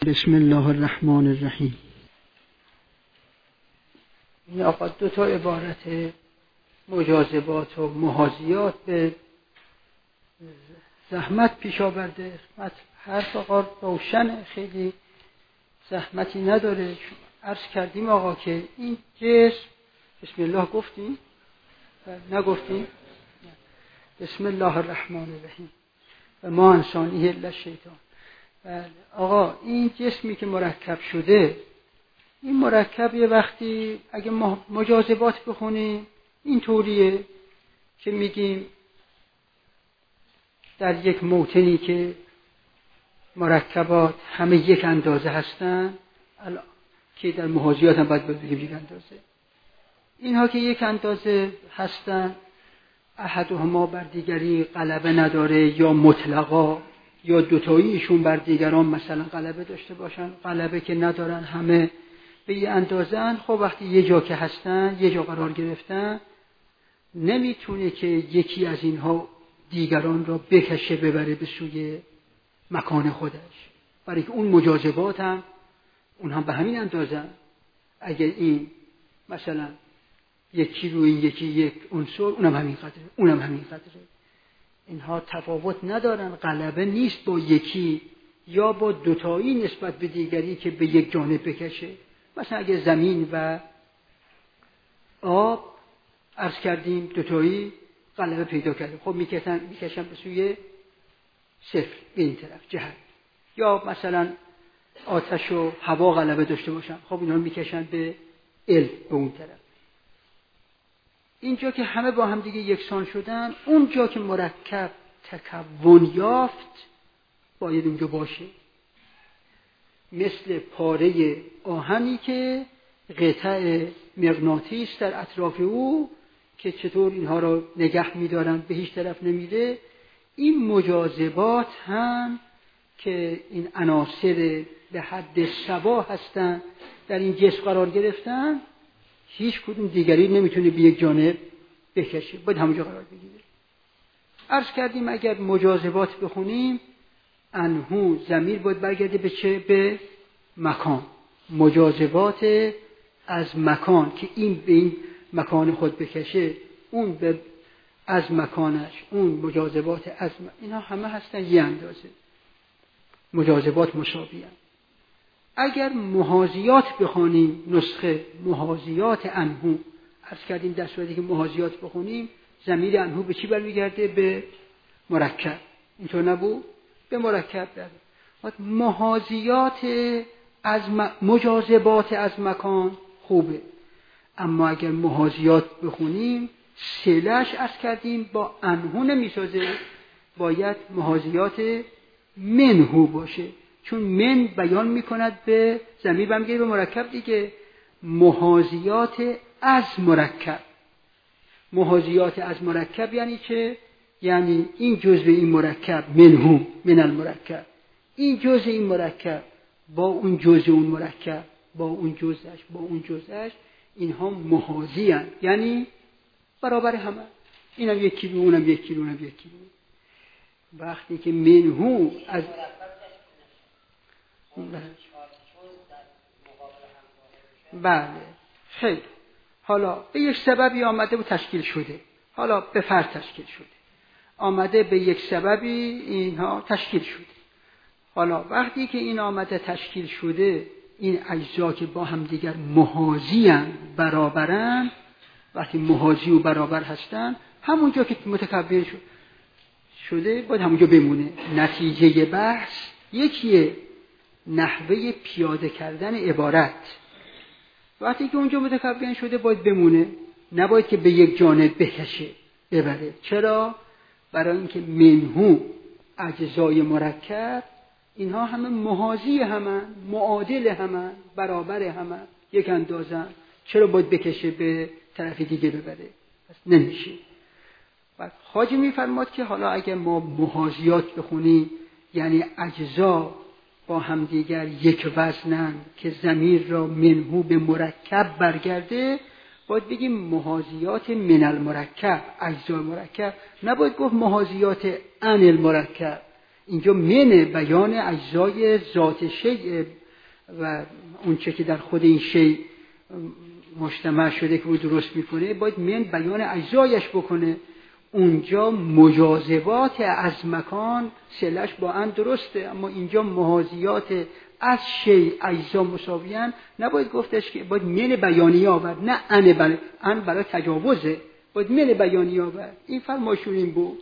بسم الله الرحمن الرحیم. این آقا دو تا عبارت مجازبات و محاذیات به زحمت پیش آورده. حرف آقا روشن، خیلی زحمتی نداره. عرض کردیم آقا که این جسم، بسم الله گفتیم؟ نگفتیم؟ بسم الله الرحمن الرحیم و ما انسانیه الا شیطان. آقا این جسمی که مرکب شده، این مرکب یه وقتی اگه مجازبات بخونیم این طوریه که میگیم در یک موطنی که مرکبات همه یک اندازه هستن، که در محاذیات هم باید بگیم یک اندازه، اینها که یک اندازه هستن، احدهما بر دیگری غلبه نداره یا مطلقا، یا دوتاییشون بر دیگران مثلا غلبه داشته باشن، غلبه که ندارن، همه به یه اندازه‌ن. خب وقتی یه جا که هستن، یه جا قرار گرفتن، نمیتونه که یکی از اینها دیگران را بکشه ببره به سوی مکان خودش، برای که اون مجاذبات هم اون هم به همین اندازه. اگر این مثلا یکی روی یکی یک عنصر، اونم همین قدره، اونم همین قدره، اینها تفاوت ندارن، غلبه نیست با یکی یا با دوتایی نسبت به دیگری که به یک جانب بکشه. مثلا اگه زمین و آب عرض کردیم دوتایی غلبه پیدا کرده، خب میکشن به سوی صفر به این طرف جهت، یا مثلا آتش و هوا غلبه داشته باشن، خب اینها میکشن به به اون طرف. اینجا که همه با هم دیگه یکسان شدن، اونجا که مرکب تکون یافت باید اونجا باشه، مثل پاره آهنی که قطع مغناطیس در اطراف او که چطور اینها را نگه می‌دارن به هیچ طرف نمیره. این مجاذبات هم که این عناصر به حد سوا هستن در این جسم قرار گرفتن، هیچ کدوم دیگری نمیتونه به یک جانب بکشه، باید همونجا قرار بگیره. عرض کردیم اگر مجاذبات بخونیم، انهو ضمیر باید برگرده به چه؟ به مکان. مجاذبات از مکان که این به این مکان خود بکشه، اون به از مکانش، اون مجاذبات از اینا همه هستن یه اندازه، مجاذبات مشابهن. اگر محاذیات بخونیم، نسخه محاذیات انهو، عرض کردیم در صورتی که محاذیات بخونیم ضمیر انهو به چی برمیگرده؟ به مرکب. اینطور نبود؟ به مرکب در محاذیات از مجاذبات از مکان خوبه، اما اگر محاذیات بخونیم سلش عرض کردیم با انهو نمیسازه، باید محاذیات منهو باشه، چون من بیان میکند به ضمیر برمیگرده به مرکب دیگه. محاذیات از مرکب، محاذیات از مرکب یعنی چه؟ یعنی این جزء این مرکب منهو من المرکب، این جزء این مرکب با اون جزء اون مرکب، با اون جزءش با اون جزءش، اینها محاذی هستند، یعنی برابر همه، اینم یک کیلو، اونم یک کیلو، اونم یک کیلو. وقتی که منهو از بله خیلی، حالا به یک سببی آمده و تشکیل شده، حالا به فرض تشکیل شده، آمده به یک سببی اینها تشکیل شده. حالا وقتی که این آمده تشکیل شده، این اجزا که با هم دیگر محاذی ان، برابرن، وقتی محاذی و برابر هستن، همونجا که متکون شده باید همونجا بمونه. نتیجه بحث یکیه، نحوه پیاده کردن عبارت. وقتی که اونجا متکون شده باید بمونه، نباید که به یک جانب بکشه ببره. چرا؟ برای اینکه منهو اجزای مرکب اینها همه محاذی همن، معادل همن، برابر همن، یک اندازن، چرا باید بکشه به طرف دیگه ببره؟ پس نمیشه. بعد حاجی میفرماد که حالا اگه ما محاذیات بخونیم، یعنی اجزا با هم دیگر یک وزنن که ضمیر را منهو به مرکب برگرده، باید بگیم محاذیات من المرکب، اجزای مرکب. نباید گفت محاذیات عن المرکب، اینجا من بیان اجزای ذات شیء و اون چه که در خود این شیء مجتمع شده که او درست میکنه باید من بیان اجزایش بکنه. اونجا مجاذبات از مکان صله‌اش با ان درسته، اما اینجا محاذیات از شیء اجزا مساویان، نباید گفتش که باید من بیانی آورد، نه ان برای تجاوزه، باید من بیانی آورد. این فرمایشون این بود.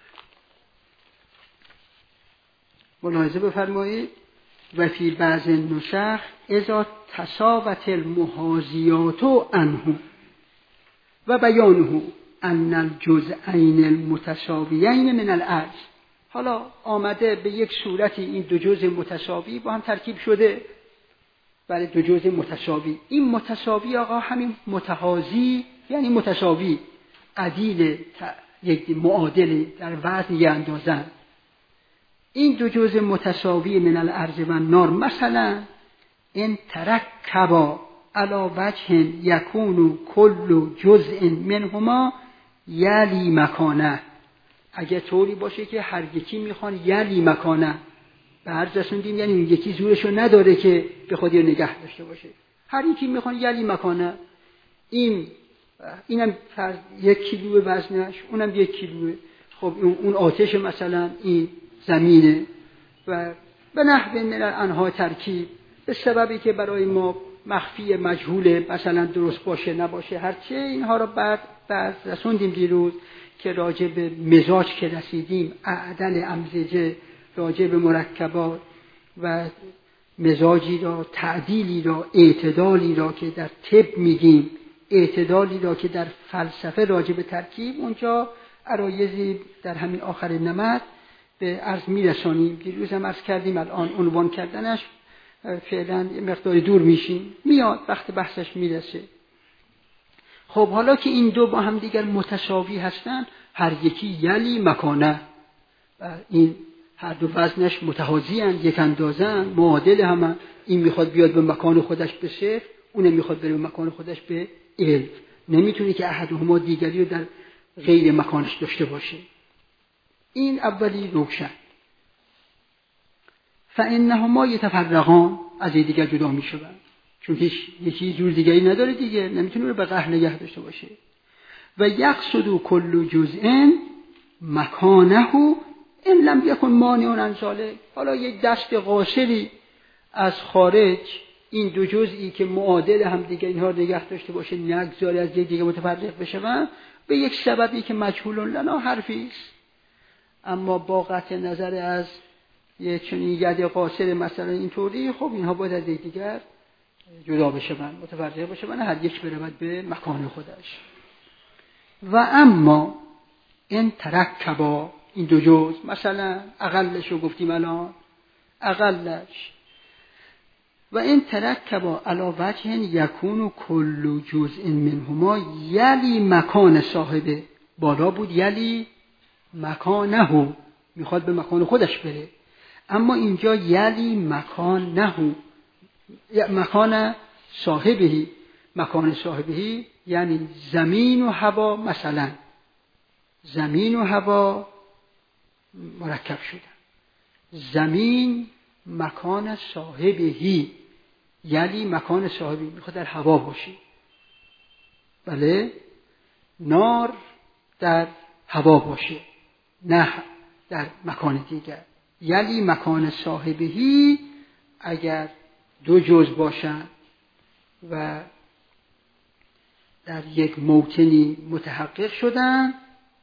ملاحظه بفرمایید و فی بعض النسخ اذا تساوت المحاذیات عنه و بیانه ان الجزئین المتساویین من الارض. حالا آمده به یک صورتی این دو جزء متساوی با هم ترکیب شده، برای دو جزء متساوی. این متساوی آقا همین متحاذی یعنی متساوی، عدیل، یک معادل در وزن یه اندازن. این دو جزء متساوی من الارض و النار مثلا ان ترکبا علی وجه یکون کل جزء منهما یلی مکانه. اگه طوری باشه که هر یکی میخوان یلی مکانه، به هر رسوندیم یعنی اون یکی زورشو نداره که به خود نگه داشته باشه، هر یکی میخوان یلی مکانه. اینم 1 کیلو وزنش، اونم 1 کیلوه. خب اون آتش مثلا این زمینه و به نحو من انها ترکیب، به سببی که برای ما مخفی مجهوله، مثلا درست باشه نباشه هرچه. اینها رو بعد رسوندیم دیروز که راجع به مزاج که رسیدیم، اعدل امزجه، راجع به مرکبات و مزاجی را، تعدیلی را، اعتدالی را که در طب میگیم، اعتدالی را که در فلسفه راجع به ترکیب، اونجا عرایزی در همین آخر نمط به عرض میرسانیم. دیروز هم عرض کردیم، الان عنوان کردنش فعلا مقداری دور میشیم، میاد وقت بحثش میرسه. خب حالا که این دو با هم دیگر متساوی هستن، هر یکی یلی مکانه، این هر دو وزنش متحاذی اند، یک اندازه اند، معادل همه. این میخواد بیاد به مکان خودش به صفر، اون میخواد بره به مکان خودش به الف. نمیتونی که احدهما دیگری رو در غیر مکانش داشته باشه. این اولی روشن. فانهما یتفرقان، از دیگر جدا میشوند، چون یکی جور دیگری نداره دیگه، نمیتونه رو به قهر نگه داشته باشه. و یقصد کل جزء مکانه ان لم یکن مانع عن ذلک. حالا یک دست قاصری از خارج این دو جزئی که معادل هم دیگه اینها نگه داشته باشه، نگذاره از یک دیگه متفرق بشن به یک سببی که مجهول لنا حرفی است. اما با قطع نظر از یه چنین ید قاصر مثلا اینطوری، خب اینها باید از دیگر جدا بشن، متفرق بشن، هر یک برود به مکان خودش. و اما این ترکبا، این دو جزء مثلا اقلش رو گفتیم الان، اقلش و این ترکبا علی وجه یکون کل جزء منهما یلی مکان صاحبه. بالا بود یلی مکانه، میخواد به مکان خودش بره، اما اینجا یلی مکانه، مکان صاحبهی. مکان صاحبهی یعنی زمین و هوا، مثلا زمین و هوا مرکب شدن. زمین مکان صاحبهی یعنی مکان صاحبی، میخواد در هوا باشی. بله، نار در هوا باشه، نه در مکان دیگر. یعنی مکان صاحبهی اگر دو جزء باشن و در یک موطنی متحقق شدن،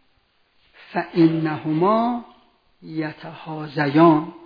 فانهما یتحاذیان،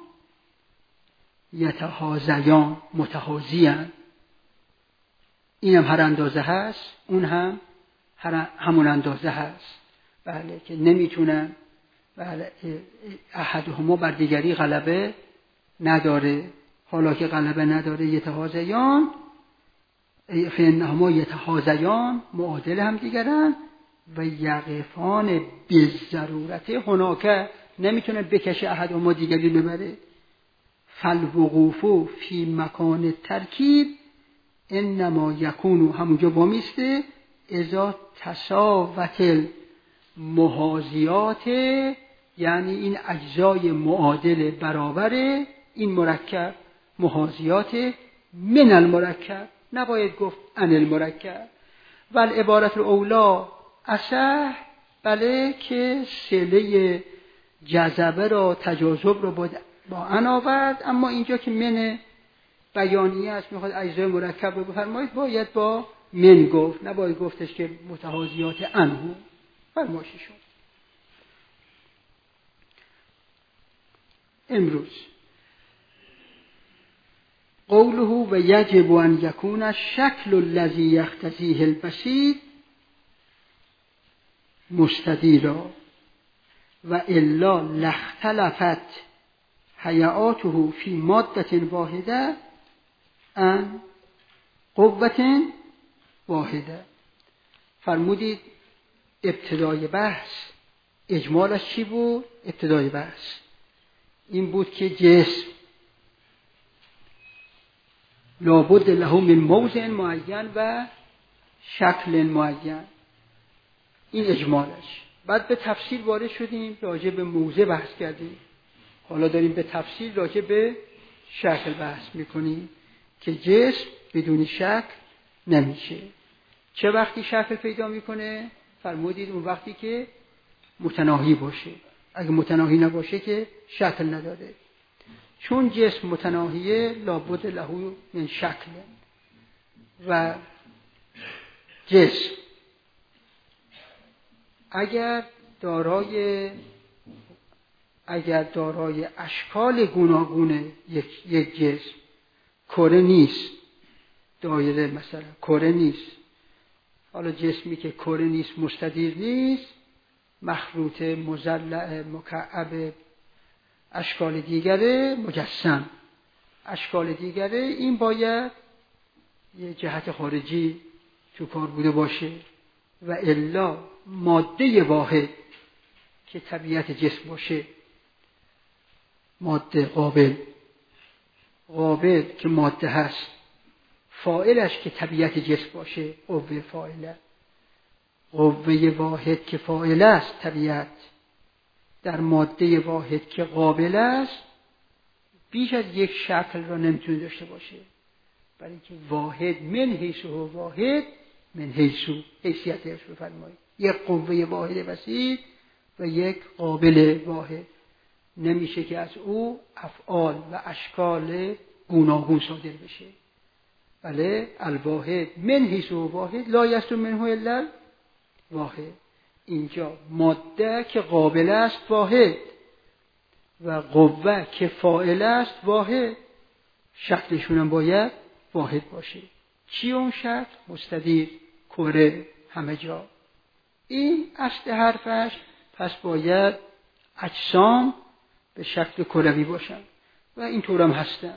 متحاذیان. این هم هر اندازه هست، اون هم همون اندازه هست. بله، که نمیتونن، بله، احدهما بر دیگری غلبه نداره. حالا که غلبه نداره، یتحاذیان، فانهما یتحاذیان معادل هم دیگرن. و یقفان بالضرورت هناك، نمیتونه بکشه احدهما دیگری ببره. فالوقوف فی مکان ترکیب انما یکون، همونجا با میسته، اذا تساوت المحاذیات یعنی این اجزای معادل برابر این مرکب محاذیات من المرکب، نباید گفت ان المرکب. و العبارت الاولا اصح، بله که صله جذبه را تجاذب را با ان آورد، اما اینجا که من بیانیه است میخواد اجزای مرکب رو بفرمایید باید با من گفت، نباید گفتش که متحاذیات انه. فرمایشی شد. امروز قوله و یجب ان یکون الشکل الذی یقتضیه البسیط مستدیرا و الا لاختلفت هیئاته فی ماده واحده ان قوة واحده. فرمودید ابتدای بحث اجمالش چی بود؟ ابتدای بحث این بود که جسم لابد له من موضع معین و شکل معین، این اجمالش. بعد به تفصیل وارد شدیم، راجع به موضع بحث کردیم، حالا داریم به تفصیل راجع به شکل بحث میکنیم که جسم بدون شکل نمیشه. چه وقتی شکل پیدا میکنه؟ فرمودید اون وقتی که متناهی باشه. اگه متناهی نباشه که شکل نداره. چون جسم متناهیه لابد له من شکل، و جسم اگر دارای اشکال گوناگون یک جسم، کره نیست، دایره مثلا کره نیست، حالا جسمی که کره نیست، مستدیر نیست، مخروط، مضلع، مکعب، اشکال دیگره، مجسم، اشکال دیگره، این باید یه جهت خارجی تو کار بوده باشه. و الا ماده واحد که طبیعت جسم باشه، ماده قابل که ماده هست، فاعلش که طبیعت جسم باشه، قوه فاعله، قوه واحد که فاعل است طبیعت، در ماده واحد که قابل است، بیش از یک شکل را نمیتونه داشته باشه، برای که واحد من حیث و واحد من حیثیتش بفرمایید، یک قوه واحد وسیع و یک قابل واحد، نمیشه که از او افعال و اشکال گوناگون صادر بشه. بله الواحد من حیث و واحد لا یصدر منه الا واحد. اینجا ماده که قابل است واحد و قوه که فاعل است واحد، شکلشون هم باید واحد باشه. چی اون شکل؟ مستدیر، کره، همه جا. این اصل حرفش. پس باید اجسام به شکل کروی باشن و اینطور هم هستن.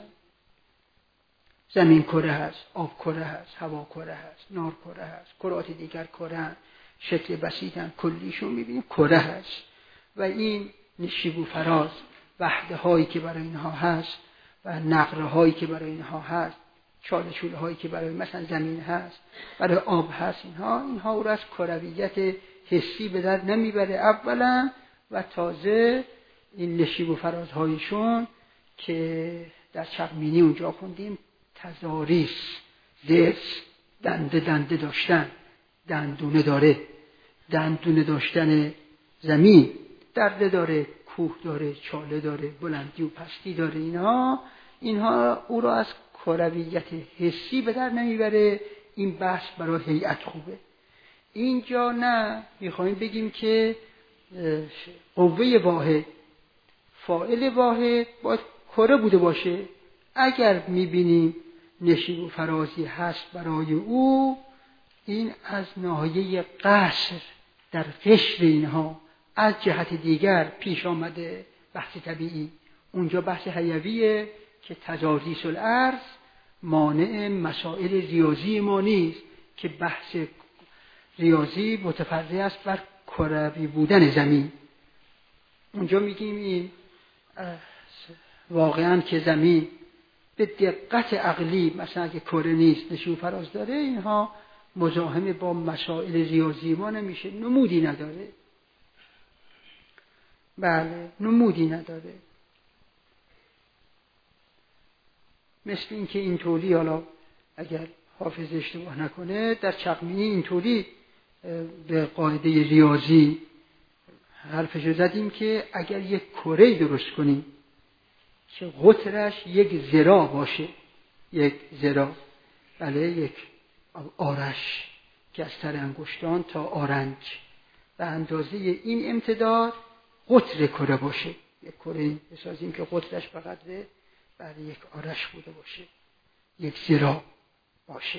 زمین کره هست، آب کره هست، هوا کره هست، نار کره هست، کرات دیگر کره هست، شکل بسیطن، کلیشون میبینیم کره هست. و این نشیب و فراز وحده هایی که برای اینها هست و نقره هایی که برای اینها هست، چاله چوله هایی که برای مثلا زمین هست، برای آب هست، اینها او را از کرویت حسی به در نمیبره اولا، و تازه این نشیب و فرازهایشون که در چقمینی اونجا خوندیم، تضاریس، درس، دنده داشتن، دندونه داره، دندونه داشتن زمین، درده داره، کوه داره، چاله داره، بلندی و پستی داره، اینها او را از کرویت حسی به در نمیبره. این بحث برای هیئت خوبه. اینجا نه، میخوایم بگیم که قوه واحد، فاعل واحد باید کره بوده باشه. اگر میبینیم نشیب و فرازی هست برای او، این از ناحیه قصر در قشر اینها از جهت دیگر پیش آمده، بحث طبیعی. اونجا بحث حیویه که تضاریس الارض مانع مسائل ریاضی ما نیست، که بحث ریاضی متفرع است بر کروی بودن زمین. اونجا میگیم این واقعا که زمین به دقت عقلی مثلا اگه کره نیست، نشیب و فراز داره، اینها مزاحم با مسائل ریاضی ما نمیشه، نمودی نداره. بله، نمودی نداره. مثل این که اینطوری، حالا اگر حافظ اشتباه نکنه، در چقمینی اینطوری به قاعده ریاضی حرفش رو زدیم که اگر یک کره درست کنیم که قطرش 1 ذراع باشه، 1 ذراع، بله، یک آرش که از سر انگشتان تا آرنج به اندازه این امتداد قطر کره باشه، یک کره بسازیم که قطرش به قدر بله 1 آرش بوده باشه، 1 ذراع باشه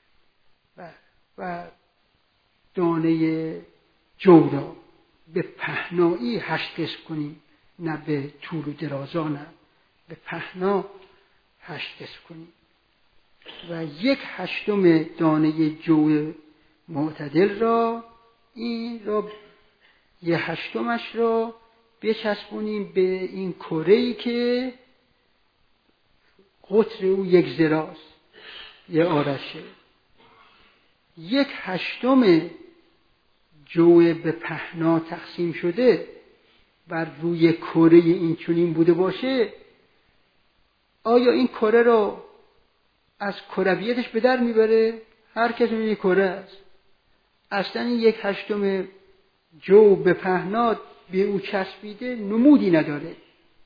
و دانه جو را به پهنایی 8 قسم کنیم، نه به طول و درازا، نه به پهنا 8 قسم کنیم و 1/8 دانه جو معتدل را، این را 1/8 را بچسبونیم به این کره‌ای که قطر او 1 ذراع است، 1 آرشه. 1/8 جو به پهنا تقسیم شده بر روی کره این چنین بوده باشه، آیا این کره رو از کرویتش به در میبره؟ هر کسی این کره است. اصلا این 1/8 جو به پهنا به او چسبیده، نمودی نداره.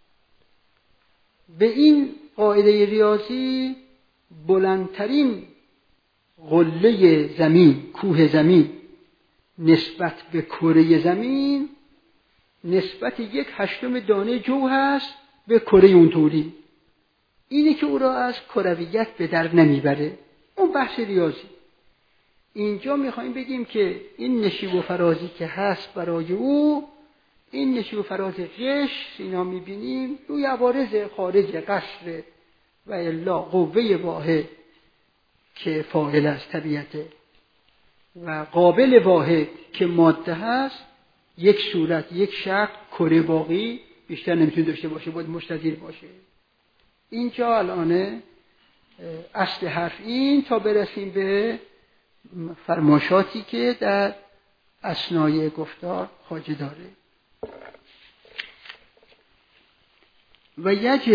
به این قاعده ریاضی بلندترین قله زمین، کوه زمین نسبت به کره زمین نسبت 1/8 دانه جو هست به کره اونطوری. اینه که او را از کرویت به در نمیبره. اون بحث ریاضی. اینجا میخوایم بگیم که این نشیب و فرازی که هست برای او، این نشیب و فراز قشر اینا میبینیم روی عوارض خارج قصر و الا قوه واحد که فاعل از طبیعته و قابل واحد که ماده هست، یک صورت، یک شکل، کره باقی بیشتر نمیتونه داشته باشه، باید مستدیر باشه. اینجا الان اصل حرف این، تا برسیم به فرماشاتی که در اثنای گفتار خواجه داره. و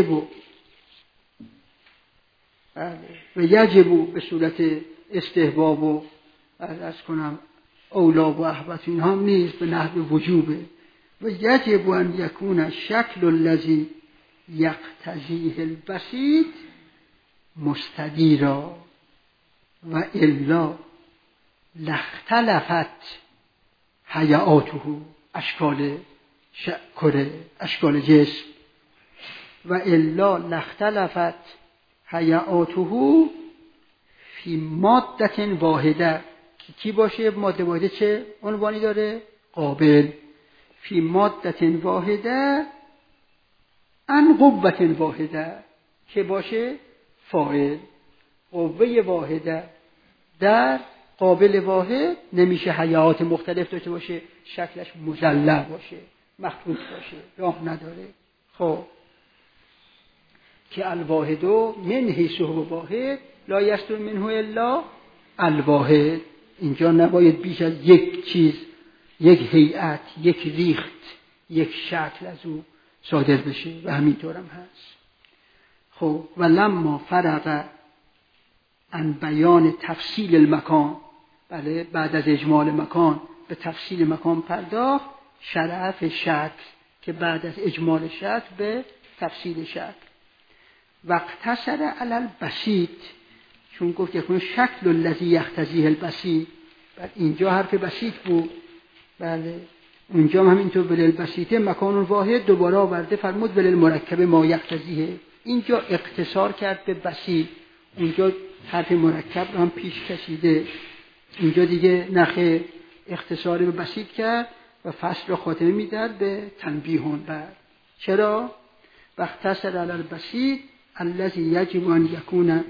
یجب به صورت استحباب و عرض کنم اولا و احبت این هم نیست، به نحو وجوبه. و یجب ان یکون شکل الذی یقتضیه البسیط مستدیرا و الا لاختلفت هیئاته، اشکال کره، اشکال جسم، و الا لاختلفت هیئاته فی ماده واحده. کی باشه؟ ماده واحده چه عنوانی داره؟ قابل. فی ماده واحده ان قوه واحده، که باشه؟ فاعل. قوه واحده در قابل واحد نمیشه هیئات مختلف داشته باشه، شکلش مضلع باشه، مخطوط باشه، راه نداره. خب که الواحد من حیث هو واحد لا یصدر منه الا الواحد. اینجا نباید بیش از یک چیز، یک هیئت، یک ریخت، یک شکل از او صادر بشه و همینطور هم هست. خب و لما فرغ عن بیان تفصیل المکان، بله، بعد از اجمال مکان به تفصیل مکان پرداخت، شرع فی شکل، که بعد از اجمال شکل به تفصیل شکل. واقتصر علی البسیط، چون گفت یکون شکل الذی یقتضیه البسیط، بعد اینجا حرف بسیط بود، بله، اونجا هم همینطور بل البسیطه مکان واحد دوباره آورده، فرمود بل المرکب ما یقتضیه. اینجا اقتصار کرد به بسیط، اونجا حرف مرکب رو هم پیش کشیده، اینجا دیگه نخه اختصار به بسیط کرد و فصل رو خاتمه میداد به تنبیهون بر. چرا؟ واقتصر علی البسیط الذی یجب ان یکون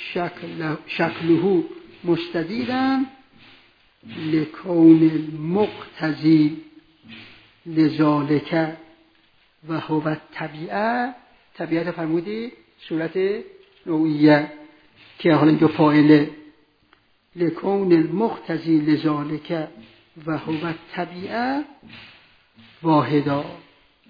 شکله مستدیرا لکون المقتضی لذالک و هو الطبیعه. طبیعت فرمودی صورت نوعیه که حالا اینجا فاعله، لکون المقتضی لذالک و هو الطبیعه واحدا.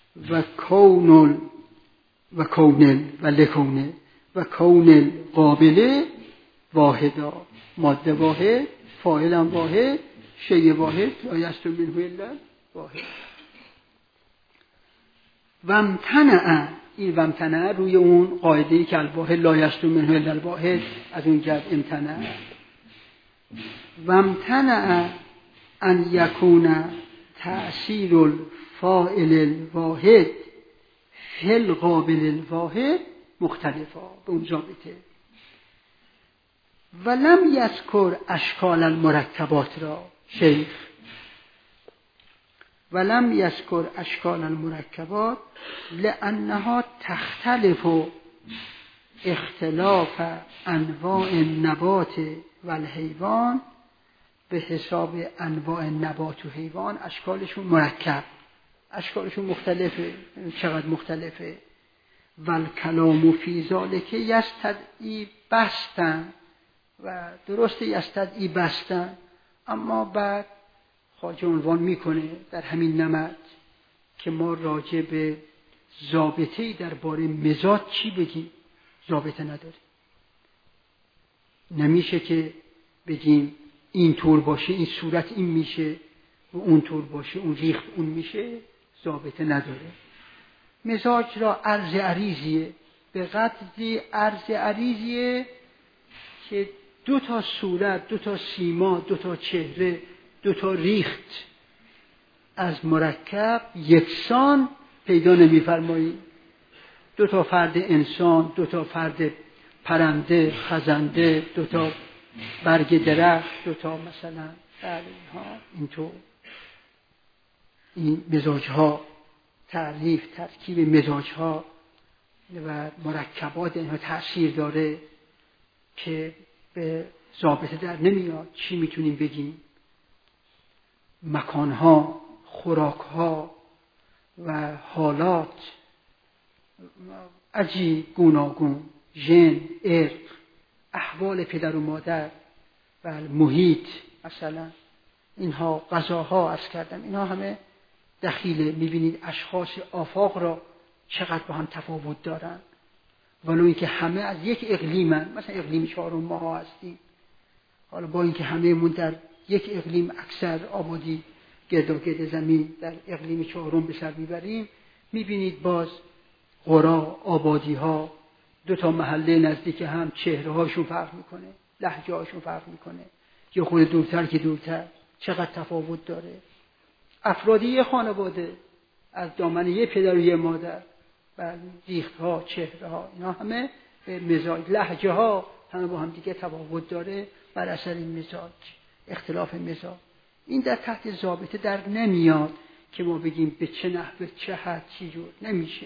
و کون و کونل و لکونه و کونل قابله واحدا، ماده واحد، فاعل هم واحد، شیء واحد، لا یستوی منه الا واحد. وامتنع، این وامتنع روی اون قاعده‌ای که الواحد لا یستوی منه الا الواحد، از اون جهت امتنع. وامتنع ان یکون تأثیر الفاعل الواحد فی القابل الواحد مختلفا، به اون ضابطه. ولم یذکر اشکال المرکبات را شیخ، ولم یذکر اشکال المرکبات لانها تختلف اختلاف انواع النبات و الحیوان به حساب انواع نبات و حیوان. اشکالشون مرکب، اشکالشون مختلفه. چقدر مختلفه؟ والکلام فی ذلک یستدعی بستن، و درسته یستدعی بستن، اما بعد خواجه عنوان میکنه در همین نمط که ما راجع به ضابطه‌ای درباره مزاج چی بگیم؟ ضابطه نداریم. نمیشه که بگیم این طور باشه این صورت این میشه و اون طور باشه اون ریخت اون میشه، ضابطه نداره. مزاج را عرض عریضیه، به قدری عرض عریضیه که دو تا صورت، دو تا سیما، دو تا چهره، دو تا ریخت از مرکب یکسان پیدا نمی‌فرمایید. دو تا فرد انسان، دو تا فرد پرنده، خزنده، دو تا برگ درخت، دو تا مثلا در اینها اینطور. این مزاج‌ها، تعریف ترکیب مزاج‌ها و مرکبات اینها تأثیر داره که به ضابطه در نمیاد. چی میتونیم بگیم؟ مکانها، خوراکها و حالات عجیب گوناگون، ژن، ارق، احوال پدر و مادر و محیط، مثلا اینها غذاها عرض کردم، اینها همه دخیله. میبینید اشخاص آفاق را چقدر با هم تفاوت دارن، ولو اینکه همه از یک اقلیمن. مثلا اقلیم چهارم ما هستیم، حالا با اینکه همه‌مون در یک اقلیم اکثر آبادی گرداگرد زمین در اقلیم چهارم به سر میبریم، میبینید باز قرا، آبادی ها، دو تا محله نزدیک هم چهره هاشون فرق میکنه، لهجه هاشون فرق میکنه، یا خود دورتر که دورتر چقدر تفاوت داره. افرادی یه خانواده از دامن یه پدر و یه مادر، ریخت ها، چهره ها، اینا همه به مزاج، لهجه ها همه با هم دیگه تفاوت داره بر اثر این مزاج، اختلاف مزاج. این در تحت ضابطه در نمیاد که ما بگیم به چه نحو، چه حد، چی جور، نمیشه.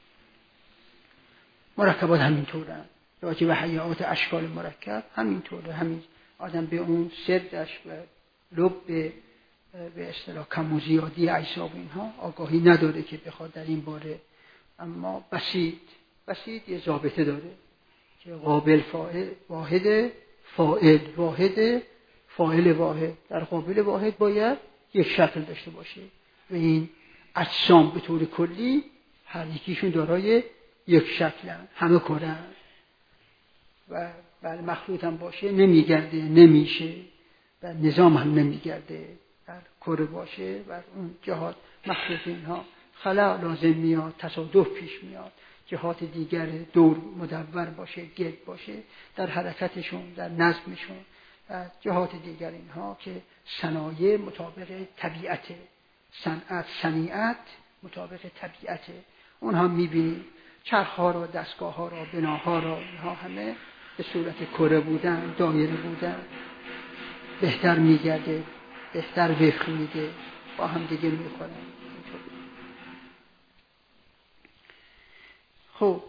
مرکبات همینطورن، راجع به حیات اشکال مرکب همینطوره. همین آدم به اون سردش و لب به اصطلاح کم و زیادی اعصاب اینها آگاهی نداره که بخواد در این باره. اما بسیط یه ضابطه داره که قابل فاعل واحد، فاعل واحد، فاعل واحد. در قابل واحد باید یک شکل داشته باشه و این اجسام به طور کلی هر یکیشون دارای یک شکلن، همه کرن و بله مخلوط هم باشه نمیگرده، نمیشه، و نظام هم نمیگرده. در کره باشه و اون جهات مخلوط اینها خلا لازم میاد، تصادف پیش میاد. جهات دیگر دور مدور باشه، گرد باشه در حرکتشون، در نظمشون. جهات دیگر اینها که صنایع مطابق طبیعته، صنعت، صنیعت مطابق طبیعته. اون هم میبینید چرخ‌ها را، دستگاه‌ها را، بناها را، اینها همه به صورت کره بودن، دایره بودن، بهتر میگرده، بهتر وفق میده، با هم دیگه میخورن. خب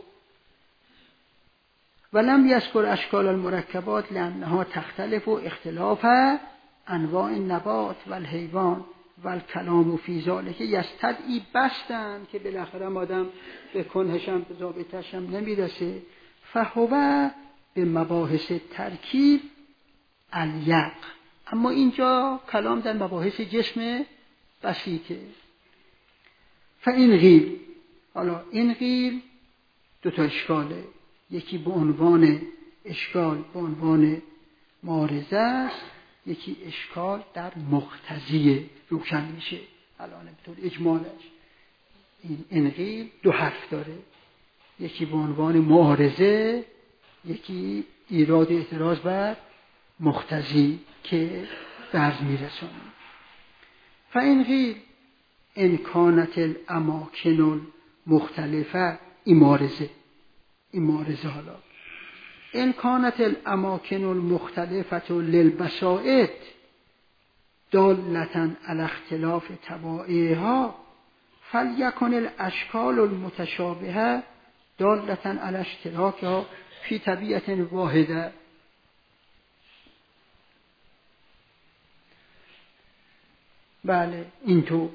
ولم یذکر اشکال المرکبات لانها تختلف و اختلاف انواع النبات و الحیوان و الکلام فی ذلک یستدعی بستن، که بالاخره آدم به کنهشم به ضابطه‌شم نمیرسه. فهو به مباحث ترکیب الیق. اما اینجا کلام در مباحث جسم بسیطه. فاین قیل، حالا این قیل دو تا اشکاله، یکی به عنوان اشکال به عنوان معارضه است، یکی اشکال در مقتضی روشن میشه. الان به طور اجمالش این قیل دو حرف داره، یکی به عنوان معارضه، یکی ایراد اعتراض بر مقتضی که برز میرسونه. فاین قیل ان کانت الاماکن المختلفه، این معارضه حالا ان کانت الاماکن المختلفه للبسائط دالة علی اختلاف طبائعها فلیکن الاشکال المتشابهه دالة علی اشتراکها فی طبیعت واحده. بله اینطور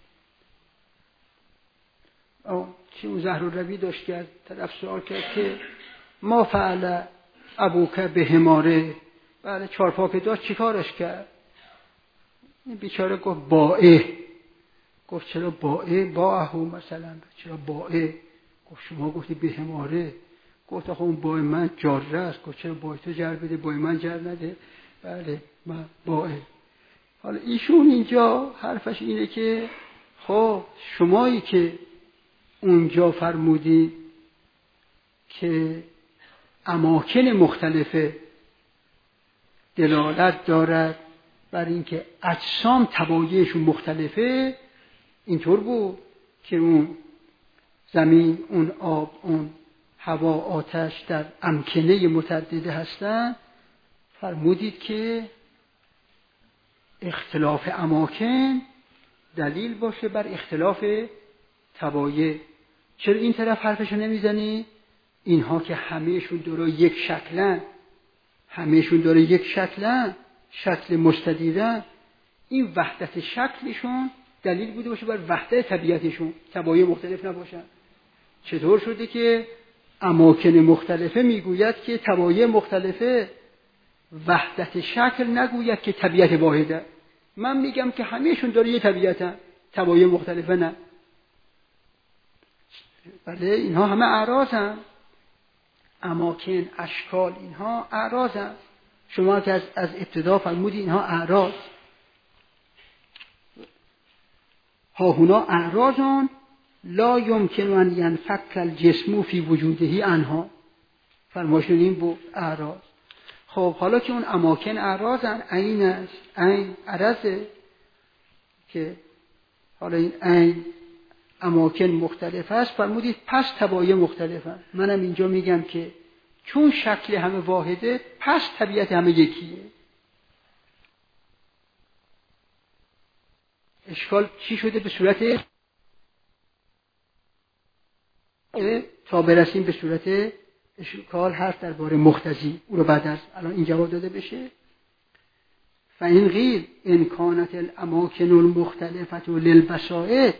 چی اون زهرالربیع داشت که از طرف سوال کرد که ما فعل ابوک به حماره، بله چارپا که داشت چی کارش کرد؟ این بیچاره گفت باعه. گفت چرا باعه؟ باعه مثلا چرا باعه؟ گفت شما گفتی به حماره. گفت آخه اون باعه من جاره است. گفت چرا باعه تو جر بده باعه من جر نده؟ بله من باعه. حالا ایشون اینجا حرفش اینه که خب شمایی که اونجا فرمودی که اماکن مختلفه دلالت دارد بر اینکه اجسام طبایعشون مختلفه، اینطور بود که اون زمین، اون آب، اون هوا، آتش در امکنه متعدده هستن. فرمودید که اختلاف اماکن دلیل باشه بر اختلاف طبایع. چرا این طرف حرفشو نمیزنی؟ اینها که همهشون داره یک شکلن، همهشون داره یک شکلن، شکل مستدیرن، این وحدت شکلشون دلیل بوده باشه بر وحدت طبیعتشون، طبایع مختلف نباشن. چطور شده که اماکن مختلفه میگوید که طبایع مختلفه، وحدت شکل نگوید که طبیعت واحده؟ من میگم که همهشون داره یک طبیعتن، طبایع مختلفه نه. بله اینها همه اعراضن، اماکن، اشکال، اینها اعراضن. شما که از ابتدا فرمودی اینها اعراض، ها هنا اعراضون لا یمکن ان ینفک الجسم فی وجوده عنها. فرمایشون این بود اعراض. خب حالا که اون اماکن اعراضن، عین است، عین عرضه، که حالا این عین اماکن مختلف است، فرمودید پس طبایع مختلفن. منم اینجا میگم که چون شکل همه واحده پس طبیعت همه یکیه. اشکال چی شده به صورت تا برسیم به صورت اشکال حرف درباره مقتضی، او رو بعد از الان این جواب داده بشه. فاین قیل ان کانت الاماکن المختلفه للبسائط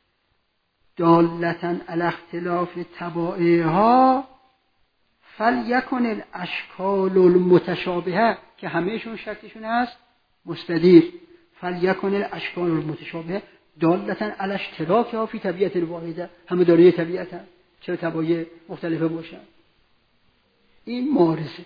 دالة علی اختلاف طبائعها فلیکن الاشکال المتشابهه، که همهشون شکلشون هست مستدیر، فلیکن الاشکال المتشابهه دالة علی اشتراکها فی طبیعت واحده، همه داره طبیعتن، چرا طبایع مختلفه باشن؟ این معارضه.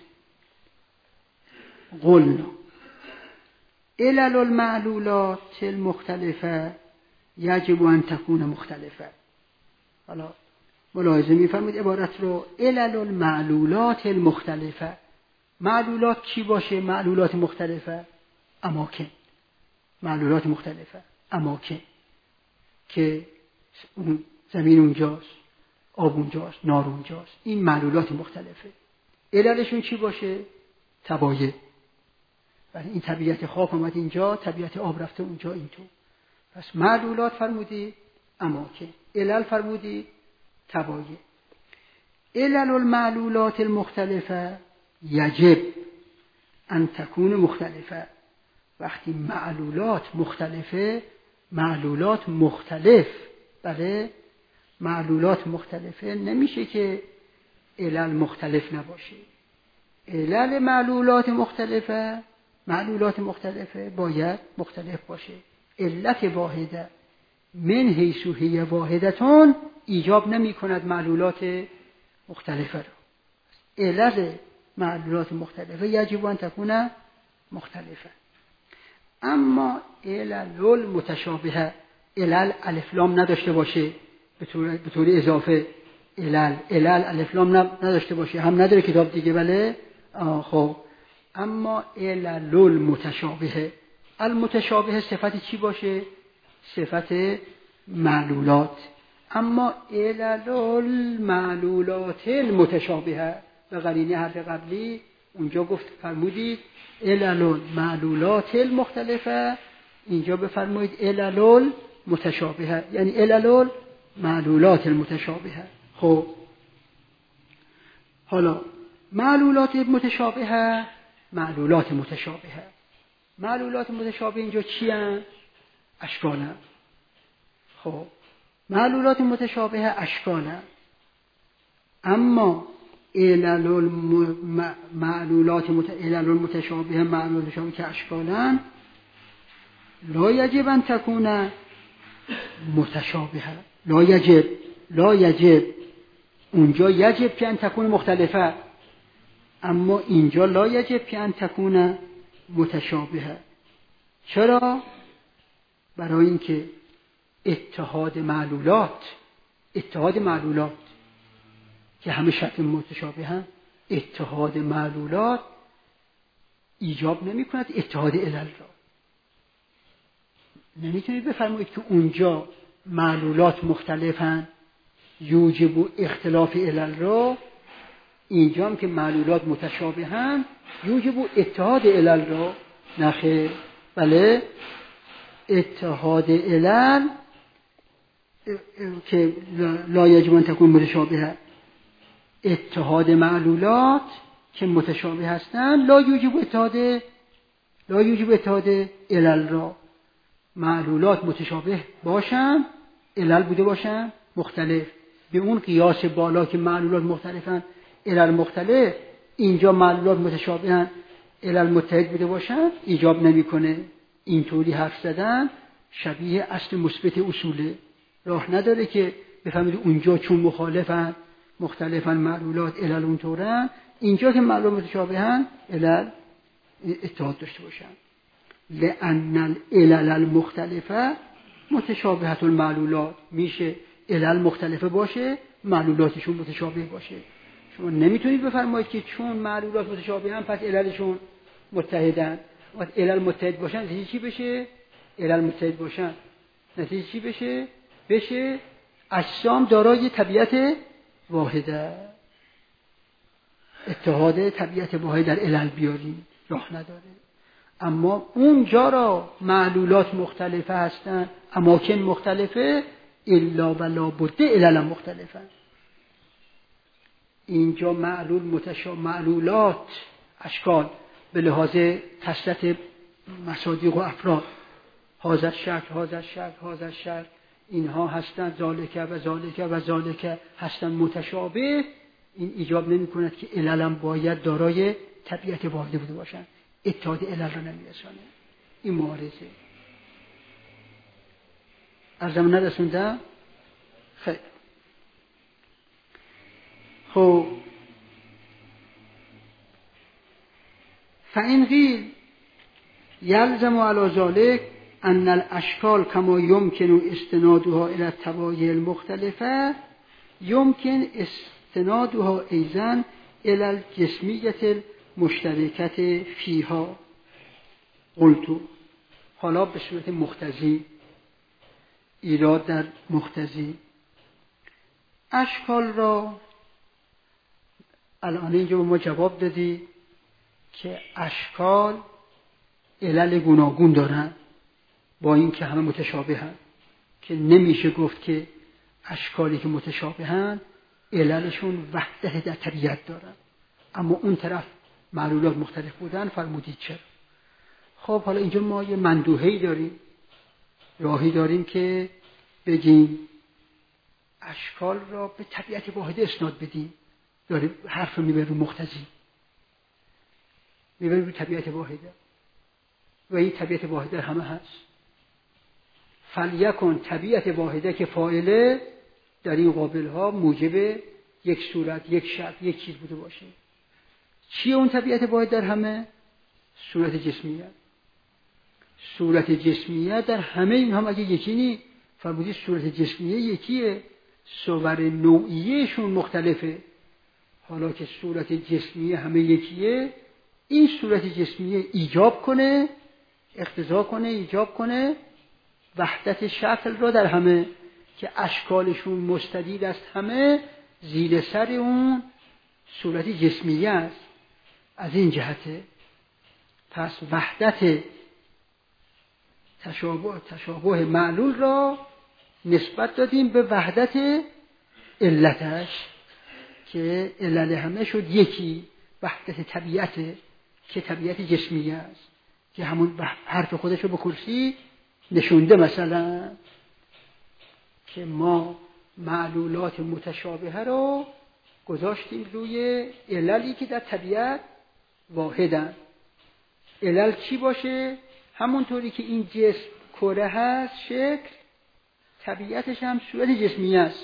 قلنا علل المعلولات المختلفه یجب ان تكون مختلفه. حالا ملاحظه می‌فرمایید عبارت رو، علل المعلولات المختلفه. معلولات چی باشه؟ معلولات مختلفه، اماکن، معلولات مختلفه، اماکن، که اون زمین اونجاست، آب اونجاست، نار اونجاست، این معلولات مختلفه. عللشون چی باشه؟ طبایع. ولی این طبیعت خاک اومد اینجا، طبیعت آب رفته اونجا، اینطور. پس معلولات فرمودی اماکن، علل فرمودی طبایع. علل المعلولات المختلفه یجب ان تكون مختلفه. وقتی معلولات مختلفه، معلولات مختلف، بله معلولات مختلفه، نمیشه که علل مختلف نباشه. علل معلولات مختلفه باید مختلف باشه. علت واحده من حیث هی واحدتون ایجاب نمی کند معلولات مختلفه رو. علل معلولات مختلفه یجب ان تکون مختلفه. اما علل متشابهه، علل الف لام نداشته باشه به طور اضافه، علل الف لام نداشته باشه، هم نداره کتاب دیگه. بله خب اما علل متشابهه، المتشابه صفت چی باشه؟ صفت معلولات. اما علل معلولات المتشابهه به قرینه حرف قبلی اونجا گفت فرمودید علل معلولات المختلفه، اینجا بفرمایید علل متشابهه، یعنی علل معلولات المتشابهه. خب حالا معلولات متشابهه، معلولات متشابه اینجا چی هستند؟ اشکال هستند. خب معلولات متشابه اشکال هستند، اما علل متشابه معلولات که اشکالن لا یجب ان تکون متشابه، لا یجب اونجا یجب که ان تکون مختلفه، اما اینجا لا یجب که ان تکون متشابه. چرا؟ برای اینکه اتحاد معلولات که همه شرط متشابه هم، اتحاد معلولات ایجاب نمی کند اتحاد علل را. نمیتونید بفرمایید که اونجا معلولات مختلفن یوجب اختلاف علل را، اینجا هم که معلولات متشابه هم یوجب اتحاد علل را. نخیر. بله اتحاد علل که لا یجب ان تکون متشابه، اتحاد معلولات که متشابه هستند لا یوجب اتحاد علل را. معلولات متشابه باشن، علل بوده باشن مختلف، به اون قیاس بالا که معلولات مختلفن علل مختلف، اینجا معلولات متشابهن علل متحد بوده باشن ایجاب نمیکنه. اینطوری حرف زدن شبیه اصل مثبت اصوله، راه نداره که بفهمید اونجا چون مختلفن معلولات علل اونطورن، اینجا که معلولات متشابهن علل اتحاد داشته باشن. لأن العلل المختلفه متشابهت المعلولات، میشه علل مختلفه باشه معلولاتشون متشابه باشه. شما نمیتونید بفرمایید که چون معلولات متشابه هم پس عللشون متحدن. وقتی علل متحد باشن نتیجه چی بشه؟ علل متحد باشن نتیجه چی بشه اجسام دارای طبیعت واحده. اتحاد طبیعت واحد در علل بیاریم راه نداره. اما اونجا را معلولات مختلفه هستن، اماکن مختلفه، الا و لا بد علل مختلفه. اینجا معلولات اشکال به لحاظ کثرت مصادیق و افراد، هذا الشک اینها هستند، ذالک هستند متشابه. این ایجاب نمی کند که عللم باید دارای طبیعت واحده بوده باشند، اتحاد علل را نمیرسانه. این معارضه ارزم نرسونده. خیلی خب فإن قیل یلزم علی ذلک ان الاشکال کما یمکن استنادها الى الطبایع المختلفه یمکن استنادها ایضا الى الجسمیت المشترکه فیها. قلت، حالا به صورت مختزی، ایراد در مختزی، اشکال را الان اینجا به ما جواب دادی که اشکال علل گوناگون دارن با این که همه متشابه هن، که نمیشه گفت که اشکالی که متشابه هن عللشون وحدت در طبیعت دارن، اما اون طرف معلولات مختلف بودن. فرمودید چرا؟ خب حالا اینجا ما یه مندوحه‌ای داریم، راهی داریم که بگیم اشکال را به طبیعت واحده اسناد بدیم. داریم حرف میبریم رو مختزی، میبریم رو طبیعت واحده و این طبیعت واحده همه هست. فلیکن طبیعت واحده که فاعله در این قابلها موجب یک صورت، یک شکل، یک چیز بوده باشه. چیه اون طبیعت واحد در همه؟ صورت جسمیه. صورت جسمیه در همه این هم اگه یکی نی، فرمودی صورت جسمیه یکیه، صور نوعیهشون مختلفه. حالا که صورت جسمیه همه یکیه، این صورت جسمیه ایجاب کنه، اقتضا کنه، ایجاب کنه وحدت شکل را در همه، که اشکالشون مستدیر است همه زیر سر اون صورت جسمیه است. از این جهته پس وحدت تشابه معلول را نسبت دادیم به وحدت علتش که علل همه شد یکی، وحدت طبیعت که طبیعت جسمیه است، که همون حرف خودش رو به کرسی نشونده. مثلا که ما معلولات متشابهه رو گذاشتیم روی عللی که در طبیعت واحدن. علل چی باشه؟ همونطوری که این جسم کره هست، شکل، طبیعتش هم صورت جسمیه است.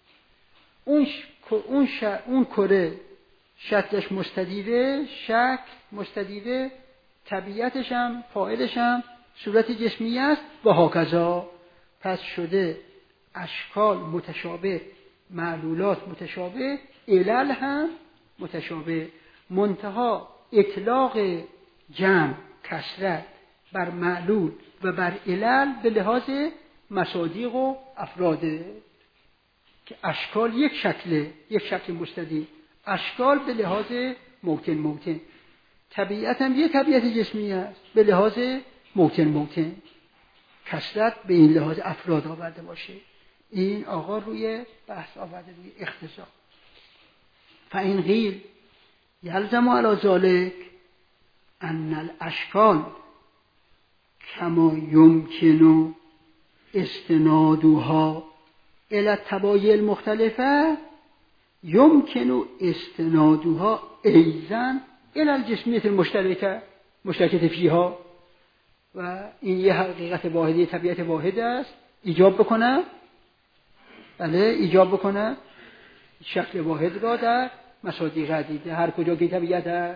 اون کره شکلش مستدیره، شکل مستدیره، طبیعتش هم فاعلش هم صورت جسمیه است و هاکذا. پس شده اشکال متشابه، معلولات متشابه، علل هم متشابه. منتها اطلاق جمع کثرت بر معلول و بر علل به لحاظ مصادیق و افراده، که اشکال یک شکله، یک شکل مستدیر، اشکال به لحاظ موتن، طبیعت هم یک طبیعت جسمی است به لحاظ موتن، کثرت به این لحاظ افراد آورده باشه. این آقا روی بحث آورده روی اختصار. فإن قیل یلزم علی ذلک ان الاشکال کما یمکن استنادها الی الطبایع المختلفه یمکن استنادها ایضا الی الجسمیة المشترکة فیها. و این یه حقیقت واحدی، طبیعت واحد است، ایجاب بکنه، بله ایجاب بکنه شکل واحد را در مصادیق عدیده، هر کجا که طبیعت است.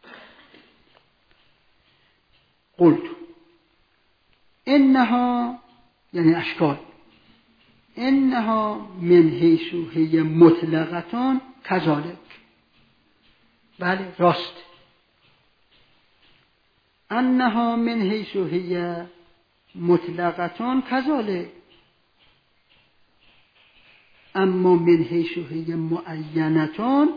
قلت انها یعنی اشکال، انها من حیث هی مطلقتان کذالک. بله راست، انها من حیث هی مطلقتان کذالک، اما من حیث هی معینتان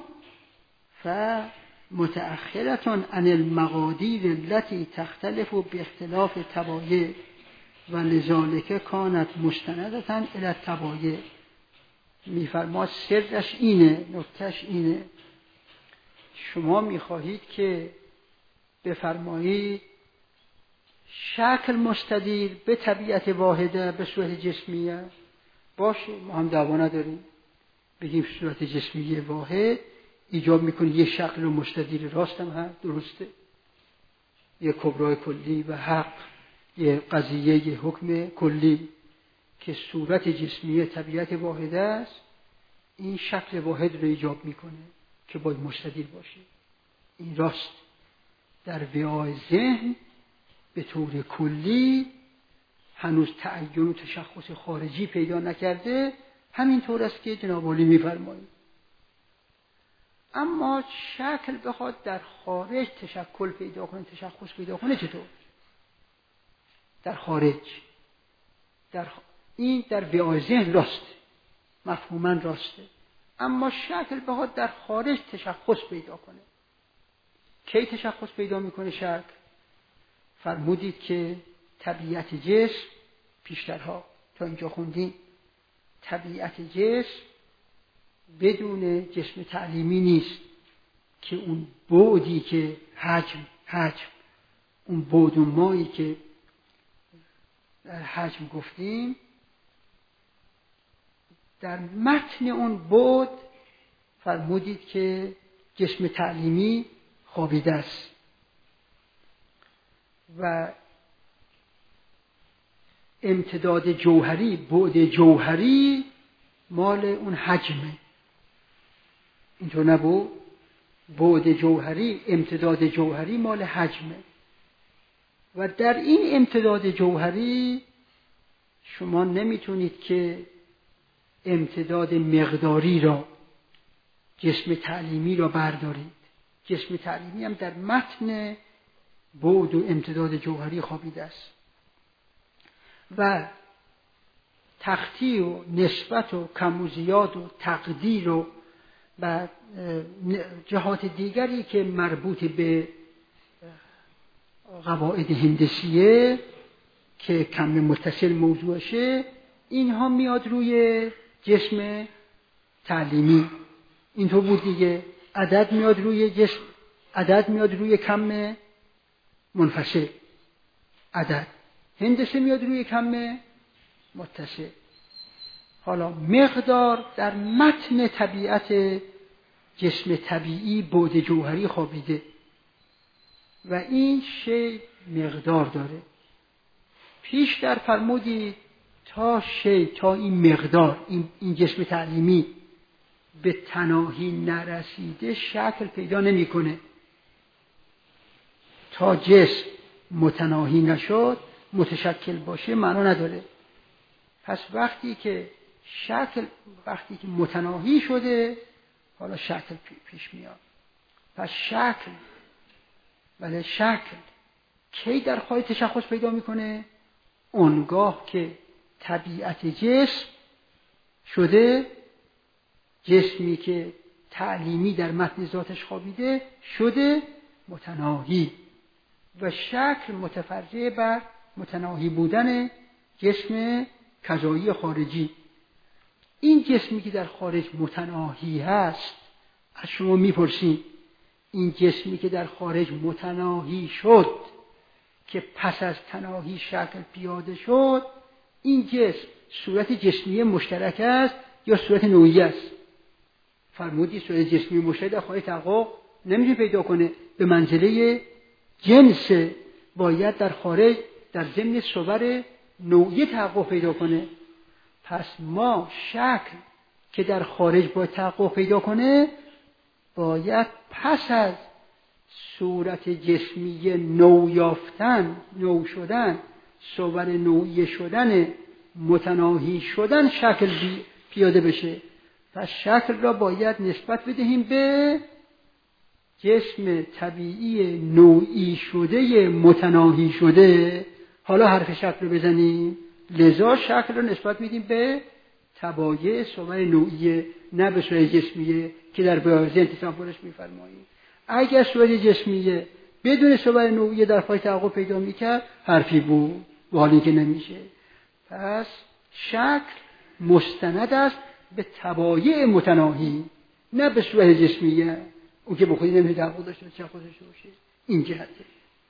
فمتأخرتان عن المقادیر التي تختلف باختلاف الطبایع و لذالک کانت مستندتاً الی الطبایع. میفرماد سرش اینه، نکتهش اینه، شما میخواهید که بفرمایید شکل مستدیر به طبیعت واحده به صورت جسمیه باشه، ما هم دعوا نداریم، بگیم صورت جسمیه واحد ایجاب میکنه یه شکل مستدیر، راست هم هست، درسته، یه کبرای کلی و حق، یه قضیه، یه حکم کلی که صورت جسمیه طبیعت واحده است، این شکل واحد رو ایجاب میکنه که باید مستدیر باشه. این راست. در وعای ذهن به طور کلی هنوز تعین و تشخص خارجی پیدا نکرده، همین طور است که جناب عالی میفرمایید. اما شکل بخواد در خارج تشکل پیدا کنه، تشخص پیدا کنه، چطور؟ در خارج، این در وعای ذهن راست، مفهوما راسته. اما شکل بخواد در خارج تشخص پیدا کنه، کی تشخص پیدا میکنه شکل؟ فرمودید که طبیعت جسم، پیشترها تا اینجا خوندیم، طبیعت جسم بدون جسم تعلیمی نیست که اون بعدی که حجم اون بعد و مایی که در حجم گفتیم، در متن اون بعد فرمودید که جسم تعلیمی خوابیده است و امتداد جوهری، بعد جوهری مال اون حجمه. اینطور نبود؟ بعد جوهری، امتداد جوهری مال حجمه. و در این امتداد جوهری شما نمیتونید که امتداد مقداری را، جسم تعلیمی را بردارید. جسم تعلیمی هم در متن بعد و امتداد جوهری خوابیده است و تختی و نسبت و کم و زیاد و تقدیر و جهات دیگری که مربوط به قواعد هندسیه که کم متصل موضوعشه، اینها میاد روی جسم تعلیمی. اینطور بود دیگه. عدد میاد روی جسم، عدد میاد روی کم منفصل، عدد. هندسه میاد روی کم متصل. حالا مقدار در متن طبیعت جسم طبیعی بعد جوهری خوابیده و این شی مقدار داره. پیش در فرمودی تا این مقدار، این جسم تعلیمی به تناهی نرسیده شکل پیدا نمیکنه. تا جسم متناهی نشد، متشکل باشه، معنا نداره. پس وقتی که متناهی شده، حالا شکل پیش میاد. پس شکل کی در خواهی تشخص پیدا میکنه؟ اونگاه که طبیعت جسم شده، جسمی که تعلیمی در متن ذاتش خوابیده شده متناهی و شکل متفرع بر متناهی بودن جسم کذایی خارجی. این جسمی که در خارج متناهی هست، از شما میپرسیم این جسمی که در خارج متناهی شد که پس از تناهی شکل پیاده شد، این جسم صورت جسمی مشترک است یا صورت نوعی است؟ فرمودی صورت جسمی مشترک در خارج تحقق نمیشه پیدا کنه، به منزله جنس باید در خارج در ضمن صور نوعی تحقق پیدا کنه. پس ما شکل که در خارج باید تحقق پیدا کنه، باید پس از صورت جسمی نو یافتن، نو شدن، صور نوعی شدن، متناهی شدن شکل پیاده بشه. پس شکل را باید نسبت بدهیم به جسم طبیعی نوعی شده، متناهی شده. حالا حرف شکل رو بزنیم. لذا شکل رو نسبت میدیم به تبایع صور نوعیه، نه به صورت جسمیه که در بیاضی انتصابورش میفرماییم. اگر صورت جسمیه بدون صور نوعیه در خواهی تحقق پیدا میکرد، حرفی بود، و حالی که نمیشه. پس شکل مستند است به تبایع متناهی، نه به صورت جسمیه. اون که بخودی نمیشه تحقق داشته چه خودش باشه. این جهته.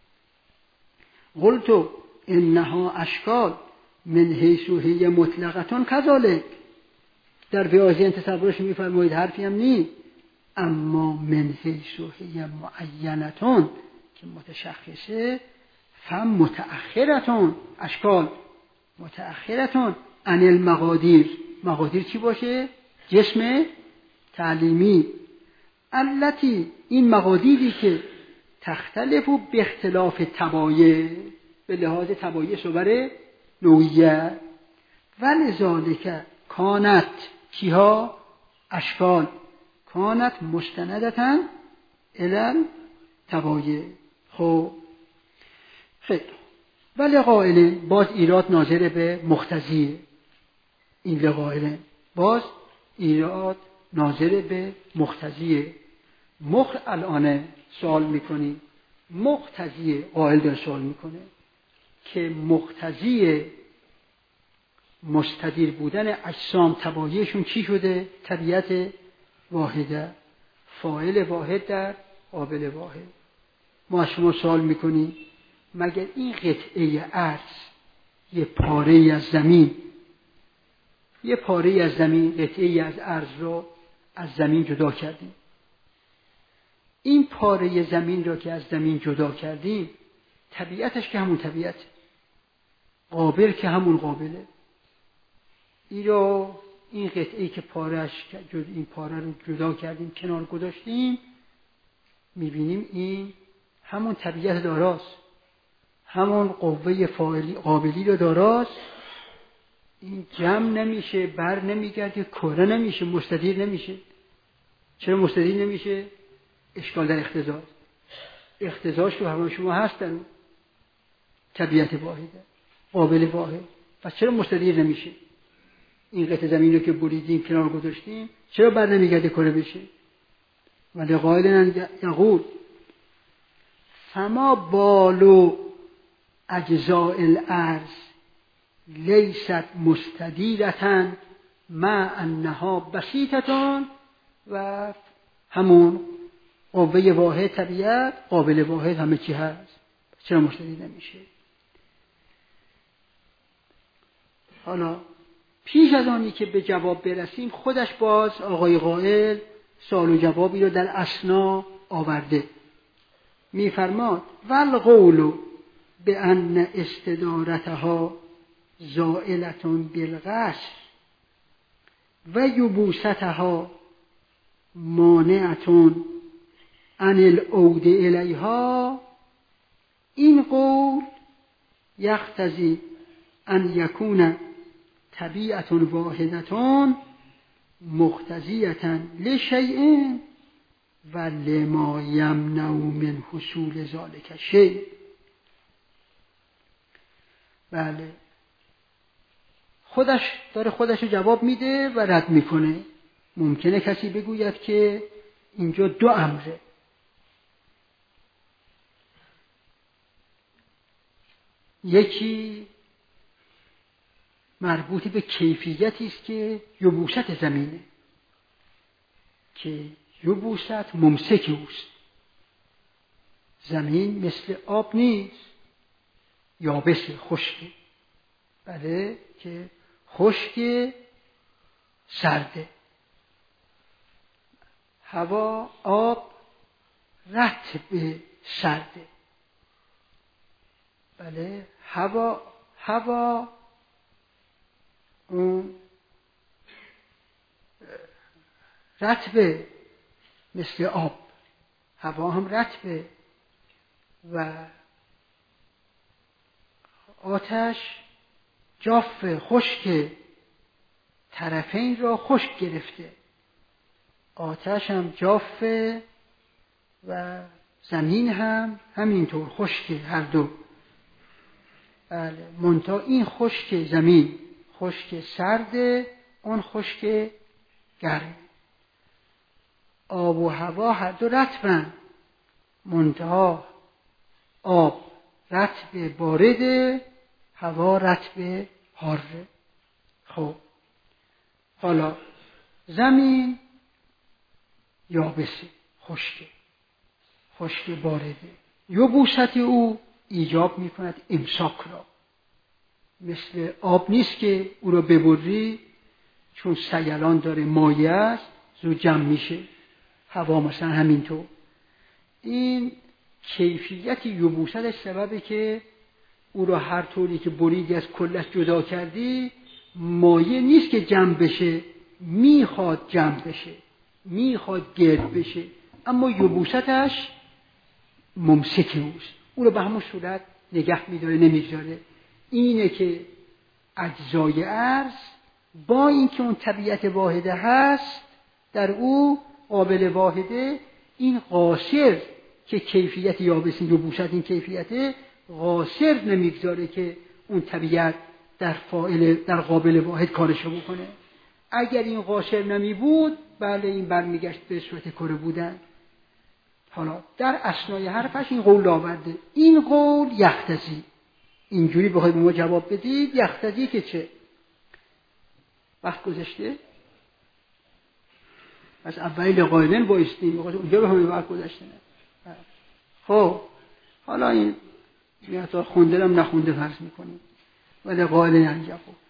قلتو انها اشکال من حیث هی مطلقتون کذالک. در بیاضی انتصابورش میفرمایید حرفی هم نی، اما من حیث هی معینتون که متشخصه، فهم متأخرتون، اشکال متأخرتون عن المقادیر. مقادیر چی باشه؟ جسم تعلیمی. التی، این مقادیری که تختلف به اختلاف تبایع، به لحاظ تبایع صور نوعیه. ولذالک کانت، کیها؟ اشکال، کانت مستندتن الی تبایع. خب خیلی. ولی قائل، باز ایراد ناظر به مقتضیه. این لقائل باز ایراد ناظر به مقتضیه. الان سوال میکنیم، مقتضیه قائل در سوال میکنه که مقتضی مستدیر بودن اجسام تبایعشون چی شده؟ طبیعت واحده، فاعل واحد در قابل واحد. ما از شما سوال میکنیم مگر این قطعه ارض یه پاره از زمین، یه پاره از زمین، قطعه از ارض رو از زمین جدا کردیم، این پاره زمین را که از زمین جدا کردیم طبیعتش که همون طبیعت، قابل که همون قابله. این قطعه‌ای که این پاره رو جدا کردیم کنار گذاشتیم، میبینیم این همون طبیعت داراست، همون قوه قابلی رو داراست. این جمع نمیشه، بر نمیگرده، کره نمیشه، مستدیر نمیشه. چرا مستدیر نمیشه؟ اشکال در اختزاز. اختزاز تو همه شما هستن، طبیعت واحده، قابل واحد. پس چرا مستدیر نمیشه؟ این قطعه زمین رو که بریدیم کنار گذاشتیم، چرا بر نمیگرده کره بشه؟ ولی قائلن یقول فما بالو اجزاء الارض لیست مستدیرتن مع انها بسیطتان، و همون قوه واحد طبیعت، قابل واحد همه چی هست، چرا مستدیر نمیشه؟ حالا پیش از آنی که به جواب برسیم، خودش باز آقای قائل سوال و جوابی رو در اثنا آورده. میفرماد والقول بأن استدارتها زائلة بالغش و یبوستها مانعة عن العود الیها، این قول یقتضی ان یکون طبیعة واحدة مقتضیة لشیء و لما یمنع من حصول ذلک شیء. بله، خودش جواب میده و رد میکنه. ممکنه کسی بگوید که اینجا دو امره. یکی مربوط به کیفیتی است که یبوست زمینه، که یبوست ممسک اوست. زمین مثل آب نیست، یابسه، خشکه. بله، که خشک سرده. هوا، آب رطب سرده. بله، هوا اون رطبه مثل آب، هوا هم رطبه. و آتش جاف، خشک، طرفین را خشک گرفته. آتش هم جافه و زمین هم همینطور خشک، هر دو. بله، منتها این خشک زمین خشک سرده، اون خشک گرم. آب و هوا هر دو رطبن، منتها آب رطب بارده، هوا رطب حاره. خب حالا زمین یابسه، خشک بارده. یبوست او ایجاب میکند امساک را. مثل آب نیست که او رو ببری، چون سیلان داره، مایع است، زود جمع میشه. هوا مثلا همینطور. این کیفیت یبوستش سببه که او رو هر طوری که بریدی از کلش جدا کردی، مایع نیست که جمع بشه، میخواد جمع بشه، میخواد گرد بشه، اما یبوستش ممسک اوست، او رو به همون صورت نگه میداره، نمیذاره. اینه که اجزای ارز با اینکه اون طبیعت واحده هست، در او قابل واحده، این قاصر که کیفیت یابسی یبوست، این کیفیت قاصر نمیگذاره که اون طبیعت در قابل واحد کارشو بکنه. اگر این قاصر نمی بود، بله، این برمیگشت به صورت کره بودن. حالا در اثنای حرفش این قول آورده. این قول یقتضی، اینجوری بخواید به ما جواب بدید، یقتضی که چه؟ وقت گذشته؟ از اولی قائلین بایستیم، اونجا به همین وقت گذشته. خب حالا این یا تا خونده هم نخونده فرض میکنیم، ولی قائلین انجا